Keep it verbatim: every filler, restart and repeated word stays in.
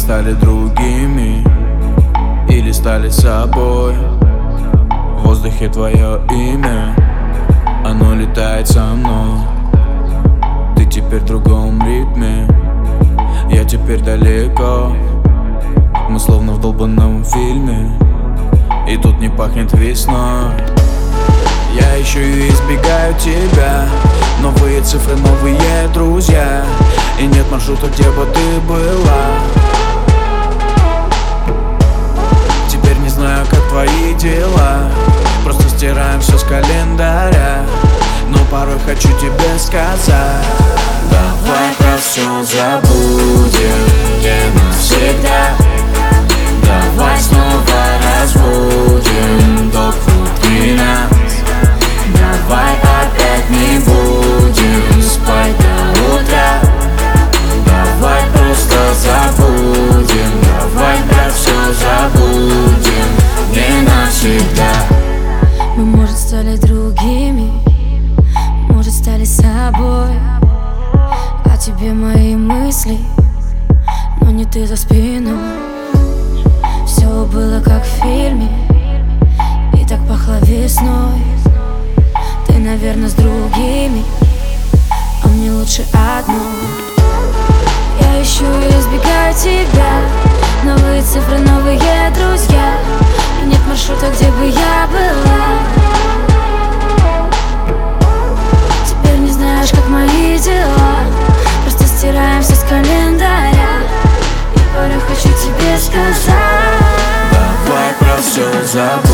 стали другими или стали собой. В воздухе твое имя, оно летает со мной. Ты теперь в другом ритме, я теперь далеко. Мы словно в долбанном фильме, и тут не пахнет весной. Я ищу и избегаю тебя, новые цифры, новые друзья, и нет маршрута, где бы ты была. Теперь не знаю, как твои дела, просто стираем все с календаря, но порой хочу тебе сказать: давай про все забудем, где навсегда. Давай снова разбудим ток внутри нас. Давай опять не будем спать до утра. Давай просто забудем, давай про все забудем, не навсегда. Мы, может, стали другими, может, стали собой. А тебе мои мысли, но не ты за спиной. Все было как в фильме, и так пахло весной. Ты, наверное, с другими, а мне лучше одной. Я ищу и избегаю тебя, новые цифры, новые друзья, и нет маршрута, где бы я была. Теперь не знаешь, как мои дела, просто стираем все с календаря, и порой хочу тебе сказать: давай про все забудем.